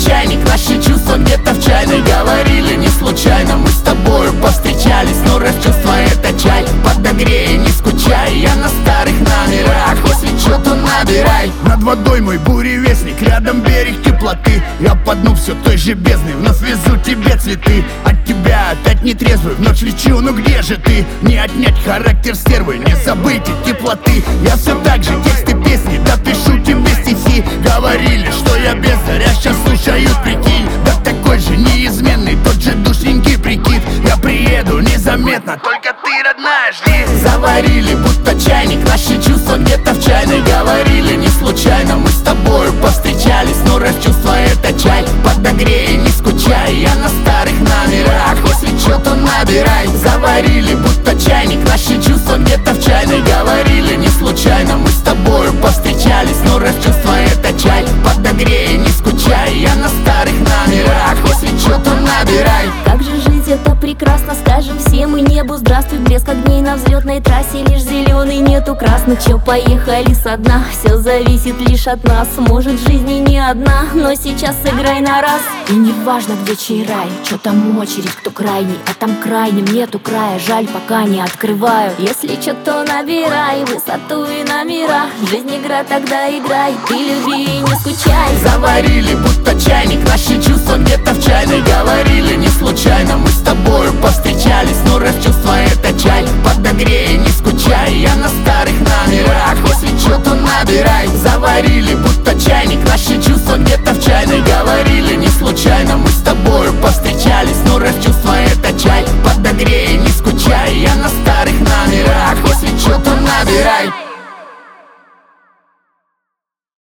чайник. Наши чувства где-то в чайной говорили. Не случайно мы с тобою повстречались. Но раз чувство это чай, подогрей, не скучай. Я на старых номерах, если чё, то набирай. Над водой мой буревестник, рядом берег теплоты. Я по дну все той же бездны, вновь везу тебе цветы. От тебя опять нетрезвый, в ночь лечу, ну где же ты? Не отнять характер стервы, не забыть и теплоты. Я все так же тексты песни, да пишу тебе стихи. Говорили, что я бездаря, сейчас слушают, прикинь. Да такой же неизменный, тот же душненький прикид. Я приеду незаметно, только ты, родная, жди. Заварили, будто чайник, наши чувства где-то в чайной говорили. Не случайно мы с тобою повстречались. Но раз чувство это чай, подогрей, не скучай. Я на старых номерах, если чё, то набирай. Заварили, будто чайник, наши чувства где-то в чайной говорили. Не случайно мы с тобою повстречались. Но раз чувство это чай, подогрей, не скучай. Я на старых номерах, если чё, то набирай. Как же жить это прекрасно, скажем всем и небу здравствуй. Блеск огней на взлетной трассе, лишь зеленый, нету красных. Чё, поехали со дна, все зависит лишь от нас. Может, жизнь и не одна, но сейчас сыграй на раз. И не важно, где чей рай, чё там очередь, кто крайний. А там крайним нету края, жаль, пока не открываю. Если чё, то набирай высоту и номера. Жизнь игра, тогда играй, ты люби и не скучай. Заварили, будто чайник, наши чувства где-то в чайной говорили. Не случайно мы с тобою повстречались. Но раз чувство это чай, подогрей, не скучай. Я на старых номерах, если чё, то набирай. Заварили, будто чайник, наши чувства где-то в чайной говорили. Не случайно мы